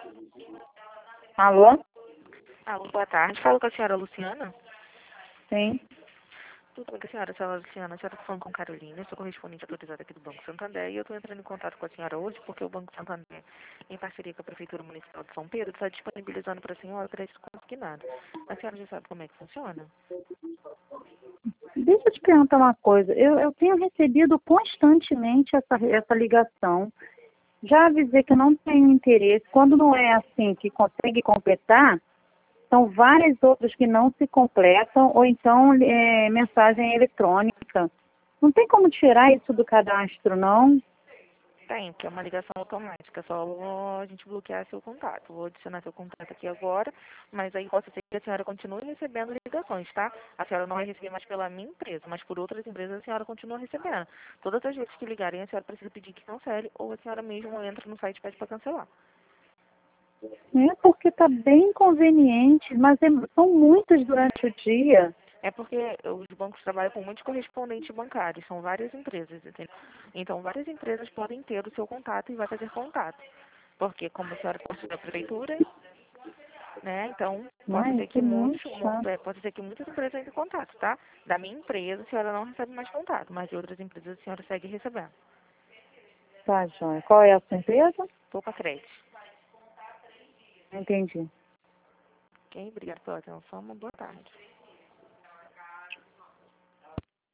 Alô? Alô, boa tarde. Falo com a senhora Luciana. Sim. Tudo bem com a senhora Luciana? A senhora está falando com Carolina, eu sou correspondente autorizada aqui do Banco Santander e eu estou entrando em contato com a senhora hoje porque o Banco Santander, em parceria com a Prefeitura Municipal de São Pedro, está disponibilizando para a senhora crédito consignado. A senhora já sabe como é que funciona? Deixa eu te perguntar uma coisa. Eu tenho recebido constantemente essa ligação. Já avisei que eu não tenho interesse. Quando não é assim que consegue completar, são várias outras que não se completam, ou então mensagem eletrônica. Não tem como tirar isso do cadastro, não? Tem, que é uma ligação automática, só a gente bloquear seu contato. Vou adicionar seu contato aqui agora, mas aí posso ser que a senhora continue recebendo ligações, tá? A senhora não vai receber mais pela minha empresa, mas por outras empresas a senhora continua recebendo. Todas as vezes que ligarem, a senhora precisa pedir que cancele, ou a senhora mesmo entra no site e pede para cancelar. É porque está bem inconveniente, mas são muitas durante o dia. É porque os bancos trabalham com muitos correspondentes bancários, são várias empresas, entendeu? Então, várias empresas podem ter o seu contato e vai fazer contato. Porque, como a senhora é da prefeitura, né? Então, pode Ai, ser isso é que muito chato. pode ser que muitas empresas entrem em contato, tá? Da minha empresa, a senhora não recebe mais contato, mas de outras empresas a senhora segue recebendo. Tá, joia. Qual é a sua empresa? Poupa Crédito. Entendi. Ok? Obrigada pela atenção, uma boa tarde.